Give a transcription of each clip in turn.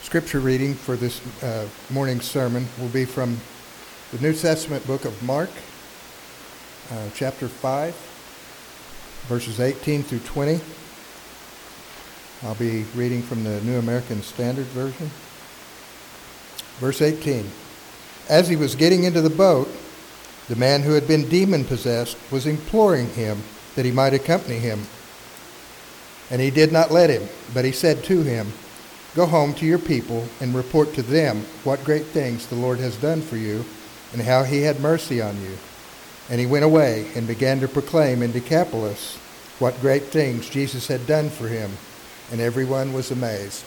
Scripture reading for this morning's sermon will be from the New Testament book of Mark, chapter 5, verses 18 through 20. I'll be reading from the New American Standard Version. Verse 18. As he was getting into the boat, the man who had been demon-possessed was imploring him that he might accompany him. And he did not let him, but he said to him, "Go home to your people and report to them what great things the Lord has done for you and how he had mercy on you." And he went away and began to proclaim in Decapolis what great things Jesus had done for him, and everyone was amazed.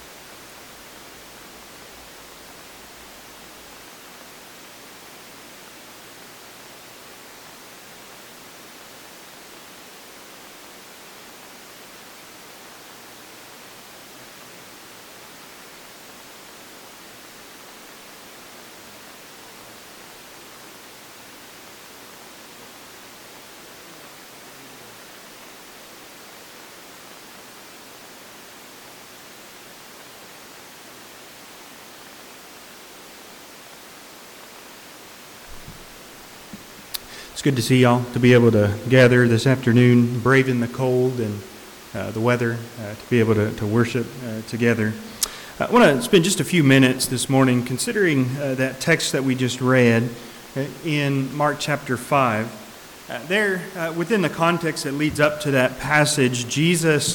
It's good to see y'all, to be able to gather this afternoon, braving the cold and the weather, to be able to worship together. I want to spend just a few minutes this morning considering that text that we just read in Mark chapter 5. There, within the context that leads up to that passage, Jesus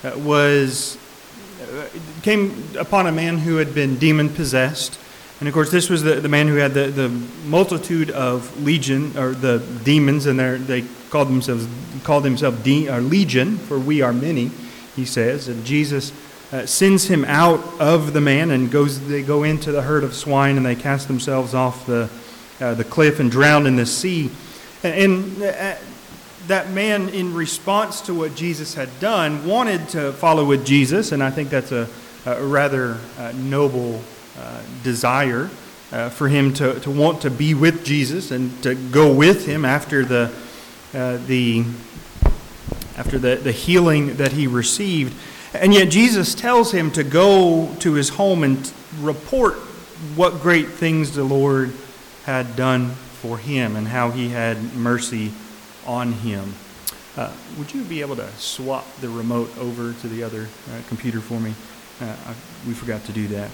came upon a man who had been demon-possessed. And of course, this was the man who had the multitude of legion, or the demons, and they called themselves legion, for we are many, he says. And Jesus sends him out of the man, and they go into the herd of swine, and they cast themselves off the cliff and drown in the sea. And that man, in response to what Jesus had done, wanted to follow with Jesus, and I think that's a rather noble desire for him to want to be with Jesus and to go with him after the healing that he received. And yet Jesus tells him to go to his home and report what great things the Lord had done for him and how he had mercy on him. Would you be able to swap the remote over to the other computer for me? We forgot to do that.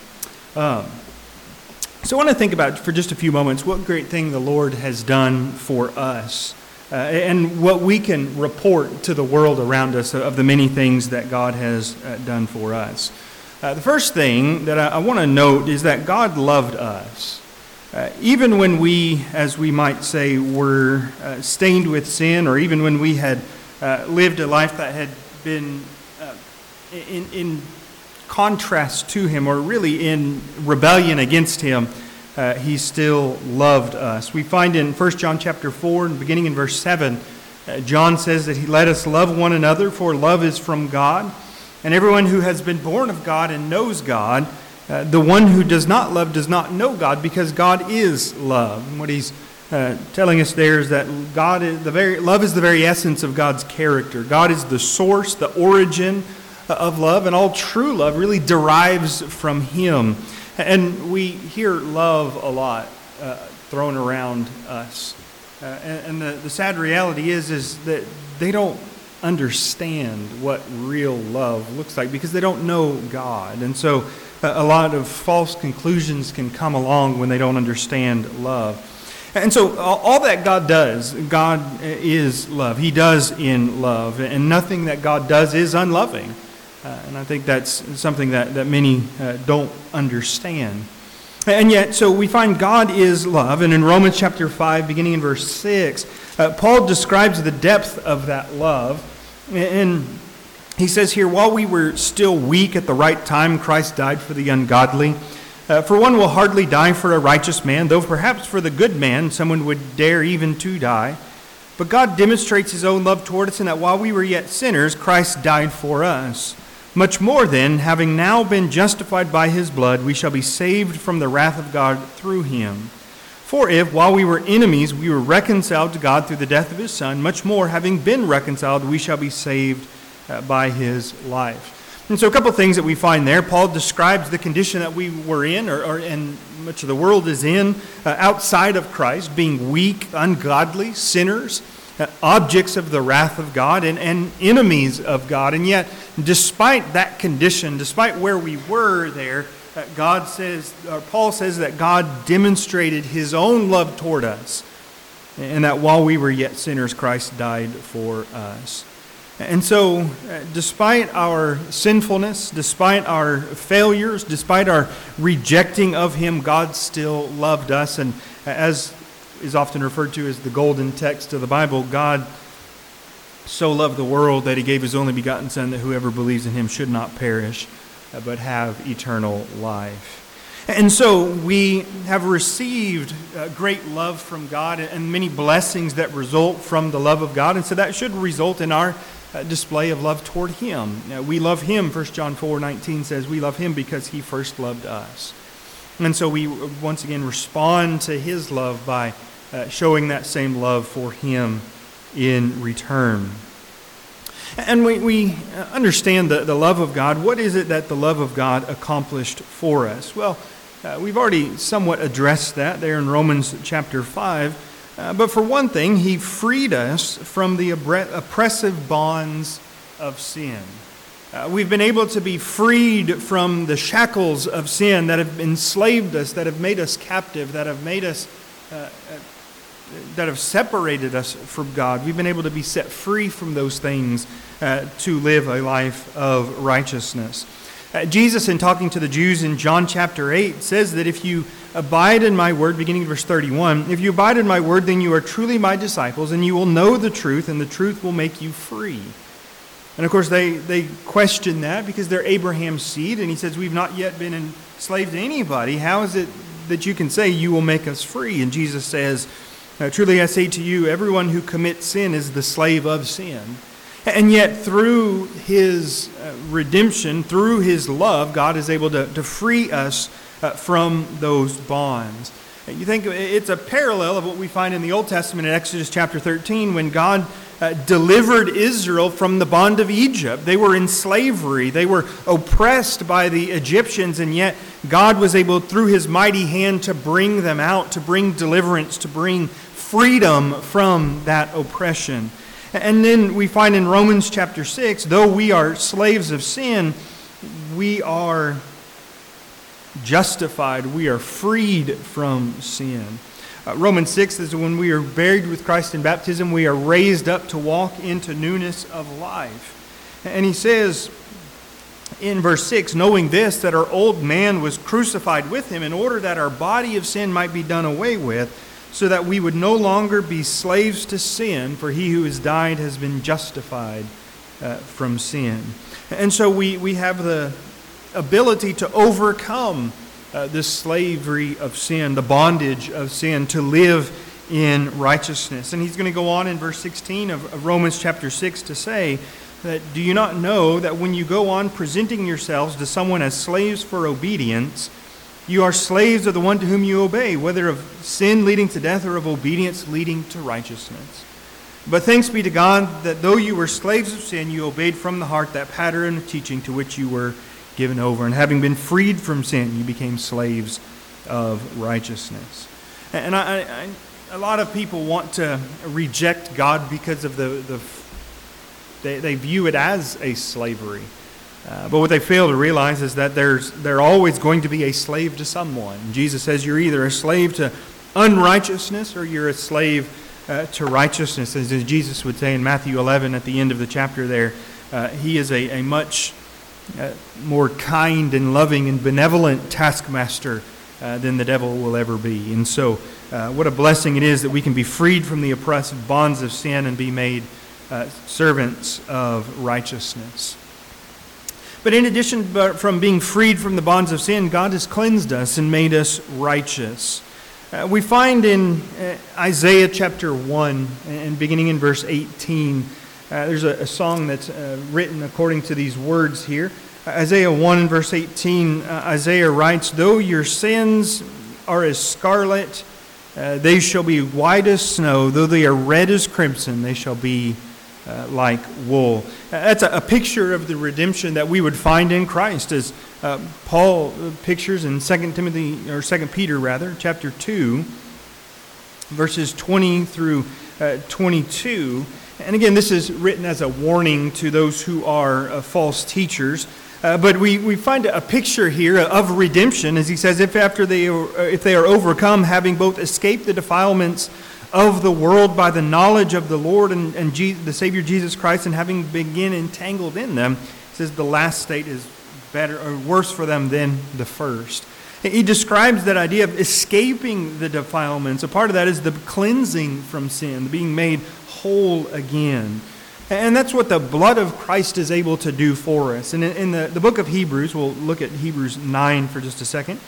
So I want to think about, for just a few moments, what great thing the Lord has done for us and what we can report to the world around us of the many things that God has done for us. The first thing that I want to note is that God loved us. Even when we, as we might say, were stained with sin, or even when we had lived a life that had been in contrast to him, or really in rebellion against him, he still loved us. We find in 1 John chapter 4, and beginning in verse 7, John says that he let us love one another, for love is from God. And everyone who has been born of God and knows God, the one who does not love does not know God, because God is love. And what he's telling us there is that love is the very essence of God's character. God is the source, the origin of love, and all true love really derives from him. And we hear love a lot thrown around us. And the sad reality is that they don't understand what real love looks like because they don't know God. And so a lot of false conclusions can come along when they don't understand love. And so all that God does, God is love. He does in love. And nothing that God does is unloving. And I think that's something that many don't understand. And yet, so we find God is love. And in Romans chapter 5, beginning in verse 6, Paul describes the depth of that love. And he says here, "While we were still weak at the right time, Christ died for the ungodly. For one will hardly die for a righteous man, though perhaps for the good man someone would dare even to die. But God demonstrates his own love toward us in that while we were yet sinners, Christ died for us. Much more then, having now been justified by his blood, we shall be saved from the wrath of God through him. For if, while we were enemies, we were reconciled to God through the death of his Son, much more, having been reconciled, we shall be saved by his life." And so a couple of things that we find there. Paul describes the condition that we were in, and much of the world is in, outside of Christ, being weak, ungodly, sinners, objects of the wrath of God, and enemies of God. And yet, despite that condition, despite where we were there, Paul says that God demonstrated his own love toward us, and that while we were yet sinners, Christ died for us. And so, despite our sinfulness, despite our failures, despite our rejecting of him, God still loved us. And as is often referred to as the golden text of the Bible, God so loved the world that he gave his only begotten Son, that whoever believes in him should not perish, but have eternal life. And so we have received great love from God and many blessings that result from the love of God. And so that should result in our display of love toward him. We love him, 1 John 4:19 says, we love him because he first loved us. And so we once again respond to his love by showing that same love for him in return. And we understand the love of God. What is it that the love of God accomplished for us? Well, we've already somewhat addressed that there in Romans chapter 5. But for one thing, he freed us from the oppressive bonds of sin. We've been able to be freed from the shackles of sin that have enslaved us, that have made us captive, that have made us, that have separated us from God. We've been able to be set free from those things to live a life of righteousness. Jesus, in talking to the Jews in John chapter 8, says that if you abide in my word, beginning in verse 31, if you abide in my word, then you are truly my disciples, and you will know the truth, and the truth will make you free. And of course, they question that because they're Abraham's seed, and he says, we've not yet been enslaved to anybody. How is it that you can say you will make us free? And Jesus says, truly I say to you, everyone who commits sin is the slave of sin. And yet through his redemption, through his love, God is able to free us from those bonds. You think it's a parallel of what we find in the Old Testament in Exodus chapter 13 when God delivered Israel from the bond of Egypt. They were in slavery. They were oppressed by the Egyptians, and yet God was able, through his mighty hand, to bring them out, to bring deliverance, to bring freedom from that oppression. And then we find in Romans chapter 6, though we are slaves of sin, we are justified. We are freed from sin. Romans 6 is when we are buried with Christ in baptism, we are raised up to walk into newness of life. And he says in verse 6, knowing this, that our old man was crucified with him in order that our body of sin might be done away with, so that we would no longer be slaves to sin, for he who has died has been justified from sin. And so we have the ability to overcome this slavery of sin, the bondage of sin, to live in righteousness. And he's going to go on in verse 16 of Romans chapter 6 to say that, do you not know that when you go on presenting yourselves to someone as slaves for obedience, you are slaves of the one to whom you obey, whether of sin leading to death or of obedience leading to righteousness. But thanks be to God that though you were slaves of sin, you obeyed from the heart that pattern of teaching to which you were given over. And having been freed from sin, you became slaves of righteousness. And a lot of people want to reject God because of they view it as a slavery. But what they fail to realize is that they're always going to be a slave to someone. Jesus says you're either a slave to unrighteousness or you're a slave to righteousness. As Jesus would say in Matthew 11 at the end of the chapter there, he is a much more kind and loving and benevolent taskmaster than the devil will ever be. And so what a blessing it is that we can be freed from the oppressive bonds of sin and be made servants of righteousness. But in addition from being freed from the bonds of sin, God has cleansed us and made us righteous. We find in Isaiah chapter 1, and beginning in verse 18, there's a song that's written according to these words here. Isaiah 1 and verse 18, Isaiah writes, though your sins are as scarlet, they shall be white as snow. Though they are red as crimson, they shall be like wool. That's a picture of the redemption that we would find in Christ, as Paul pictures in 2 Peter chapter 2, verses 20 through 22. And again, this is written as a warning to those who are false teachers. But we find a picture here of redemption, as he says, if they are overcome, having both escaped the defilements of the world by the knowledge of the Lord and the Savior Jesus Christ, and having been entangled in them, he says the last state is better or worse for them than the first. He describes that idea of escaping the defilements. A part of that is the cleansing from sin, being made whole again. And that's what the blood of Christ is able to do for us. And in the book of Hebrews, we'll look at Hebrews 9 for just a second.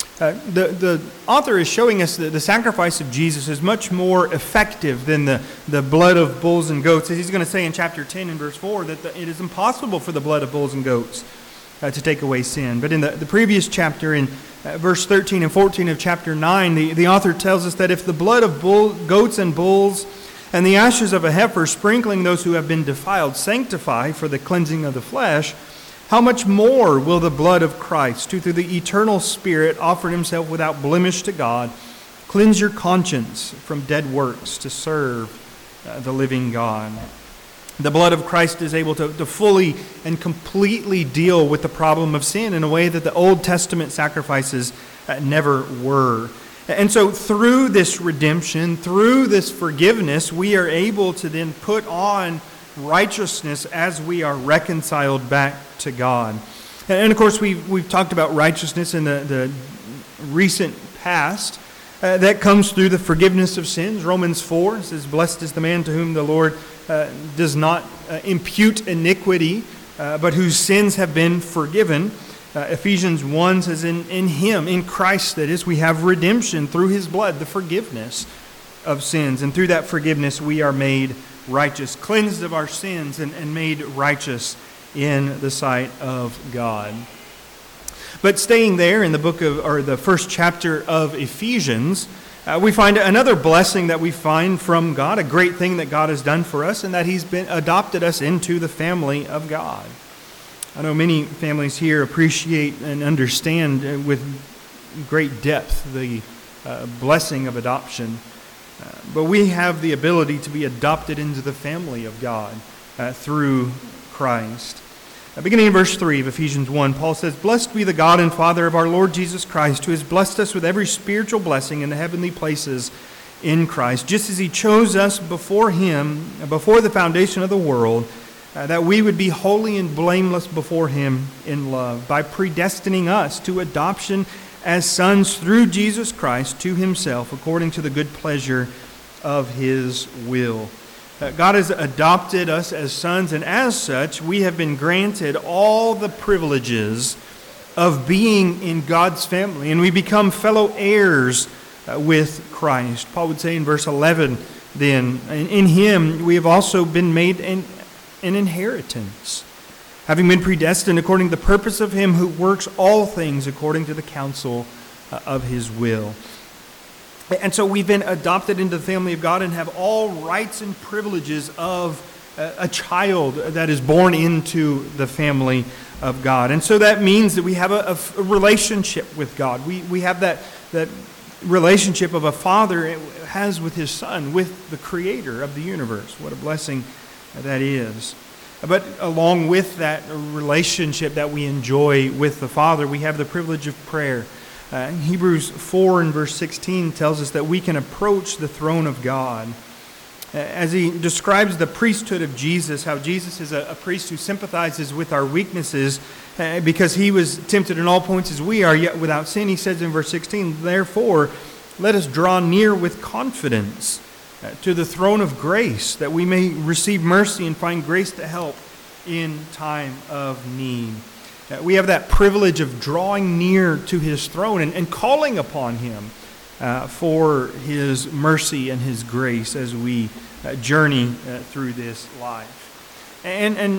The author is showing us that the sacrifice of Jesus is much more effective than the blood of bulls and goats. As he's going to say in chapter 10 and verse 4 that it is impossible for the blood of bulls and goats to take away sin. But in the previous chapter, in verse 13 and 14 of chapter 9, the author tells us that if the blood of goats and bulls and the ashes of a heifer, sprinkling those who have been defiled, sanctify for the cleansing of the flesh, how much more will the blood of Christ, who through the eternal Spirit offered himself without blemish to God, cleanse your conscience from dead works to serve the living God? The blood of Christ is able to fully and completely deal with the problem of sin in a way that the Old Testament sacrifices never were. And so through this redemption, through this forgiveness, we are able to then put on righteousness as we are reconciled back to God. And of course, we've talked about righteousness in the recent past. That comes through the forgiveness of sins. Romans 4 says, "Blessed is the man to whom the Lord does not impute iniquity, but whose sins have been forgiven." Ephesians 1 says, in him, in Christ that is, we have redemption through his blood, the forgiveness of sins. And through that forgiveness we are made righteous, cleansed of our sins and made righteous in the sight of God. But staying there in the first chapter of Ephesians, we find another blessing that we find from God, a great thing that God has done for us, and that he's adopted us into the family of God. I know many families here appreciate and understand with great depth the blessing of adoption. But we have the ability to be adopted into the family of God through Christ. Beginning in verse 3 of Ephesians 1, Paul says, "Blessed be the God and Father of our Lord Jesus Christ, who has blessed us with every spiritual blessing in the heavenly places in Christ, just as he chose us before the foundation of the world, that we would be holy and blameless before him in love, by predestining us to adoption as sons through Jesus Christ to himself, according to the good pleasure of his will." God has adopted us as sons, and as such, we have been granted all the privileges of being in God's family, and we become fellow heirs with Christ. Paul would say in verse 11, then, "In him we have also been made an inheritance, having been predestined according to the purpose of him who works all things according to the counsel of his will." And so we've been adopted into the family of God and have all rights and privileges of a child that is born into the family of God. And so that means that we have a relationship with God. We have that relationship of a father has with his son, with the creator of the universe. What a blessing that is. But along with that relationship that we enjoy with the Father, we have the privilege of prayer. Hebrews 4 and verse 16 tells us that we can approach the throne of God. As he describes the priesthood of Jesus, how Jesus is a priest who sympathizes with our weaknesses because he was tempted in all points as we are, yet without sin, he says in verse 16, "Therefore, let us draw near with confidence to the throne of grace, that we may receive mercy and find grace to help in time of need." We have that privilege of drawing near to his throne and calling upon him for his mercy and his grace as we journey through this life. And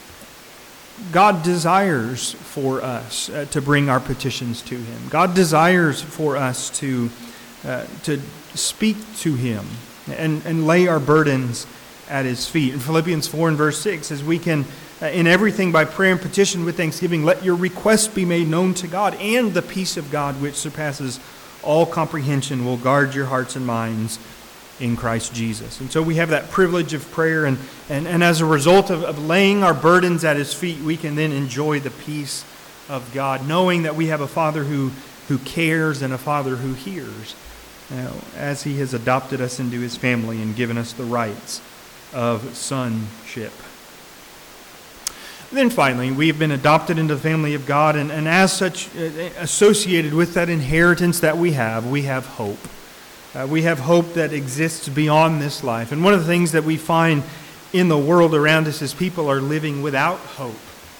God desires for us to bring our petitions to him. God desires for us to speak to him and lay our burdens at His feet. In Philippians 4 and verse 6 says, we can, in everything by prayer and petition with thanksgiving, let your requests be made known to God, and the peace of God, which surpasses all comprehension, will guard your hearts and minds in Christ Jesus. And so we have that privilege of prayer, and as a result of laying our burdens at His feet, we can then enjoy the peace of God, knowing that we have a Father who cares and a Father who hears, as He has adopted us into His family and given us the rights of sonship. And then finally, we have been adopted into the family of God, and as such, associated with that inheritance that we have hope. We have hope that exists beyond this life. And one of the things that we find in the world around us is people are living without hope.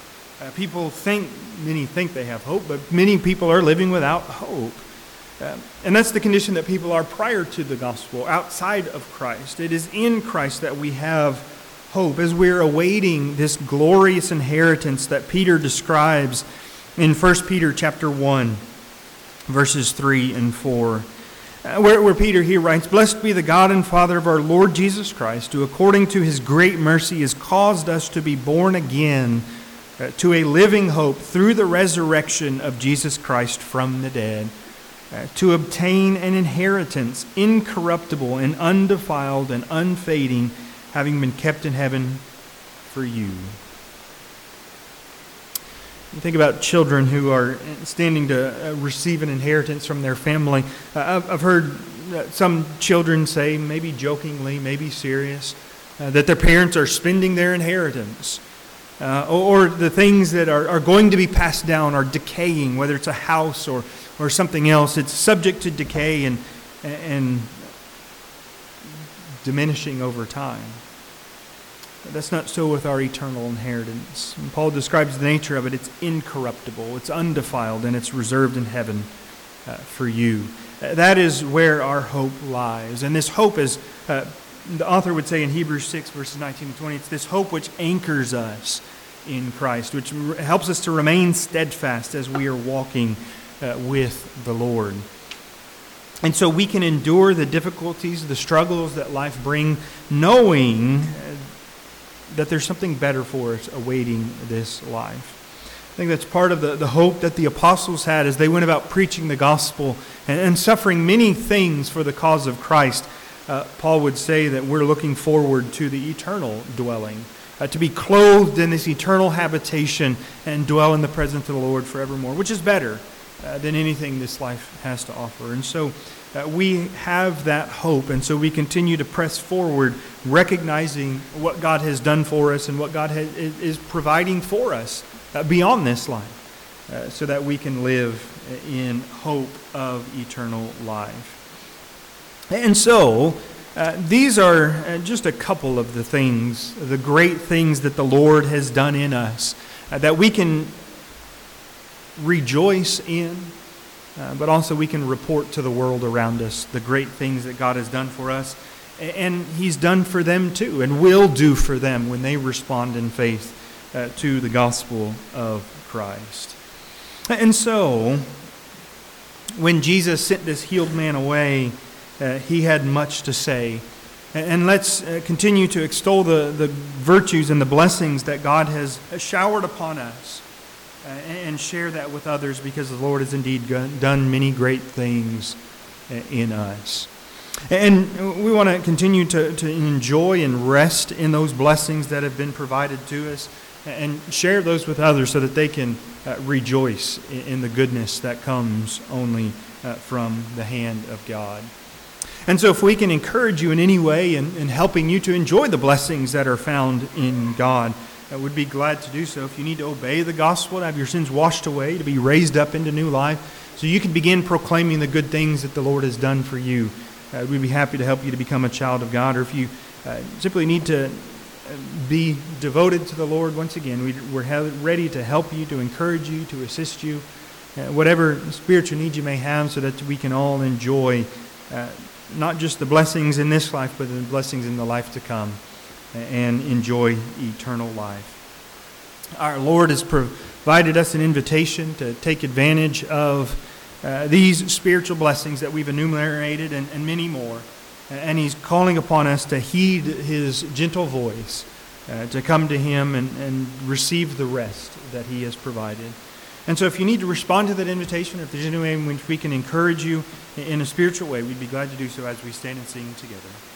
Many think they have hope, but many people are living without hope. And that's the condition that people are prior to the gospel, outside of Christ. It is in Christ that we have hope, as we're awaiting this glorious inheritance that Peter describes in 1 Peter chapter 1, verses 3 and 4. Where Peter here writes, "Blessed be the God and Father of our Lord Jesus Christ, who according to His great mercy has caused us to be born again to a living hope through the resurrection of Jesus Christ from the dead, to obtain an inheritance incorruptible and undefiled and unfading, having been kept in heaven for you." You think about children who are standing to receive an inheritance from their family. I've heard some children say, maybe jokingly, maybe serious, that their parents are spending their inheritance. Or the things that are going to be passed down are decaying, whether it's a house or something else. It's subject to decay and diminishing over time. But that's not so with our eternal inheritance. And Paul describes the nature of it. It's incorruptible, it's undefiled, and it's reserved in heaven for you. That is where our hope lies. And this hope is, the author would say in Hebrews 6, verses 19 and 20, it's this hope which anchors us in Christ, which helps us to remain steadfast as we are walking with the Lord. And so we can endure the difficulties, the struggles that life brings, knowing that there's something better for us awaiting this life. I think that's part of the hope that the apostles had as they went about preaching the gospel and suffering many things for the cause of Christ. Paul would say that we're looking forward to the eternal dwelling, to be clothed in this eternal habitation and dwell in the presence of the Lord forevermore, which is better than anything this life has to offer. And so we have that hope, and so we continue to press forward, recognizing what God has done for us and what God is providing for us beyond this life, so that we can live in hope of eternal life. And so these are just a couple of the things, the great things that the Lord has done in us, that we can rejoice in, but also we can report to the world around us the great things that God has done for us, and He's done for them too, and will do for them when they respond in faith to the gospel of Christ. And so, when Jesus sent this healed man away, He had much to say. And let's continue to extol the virtues and the blessings that God has showered upon us, and share that with others, because the Lord has indeed done many great things in us. And we want to continue to enjoy and rest in those blessings that have been provided to us, and share those with others so that they can rejoice in the goodness that comes only from the hand of God. And so if we can encourage you in any way in helping you to enjoy the blessings that are found in God, I would be glad to do so. If you need to obey the gospel, to have your sins washed away, to be raised up into new life, so you can begin proclaiming the good things that the Lord has done for you, we'd be happy to help you to become a child of God. Or if you simply need to be devoted to the Lord, once again, we're ready to help you, to encourage you, to assist you, whatever spiritual needs you may have, so that we can all enjoy not just the blessings in this life, but the blessings in the life to come, and enjoy eternal life. Our Lord has provided us an invitation to take advantage of these spiritual blessings that we've enumerated, and many more. And He's calling upon us to heed His gentle voice, to come to Him and receive the rest that He has provided. And so if you need to respond to that invitation, or if there's any way in which we can encourage you in a spiritual way, we'd be glad to do so as we stand and sing together.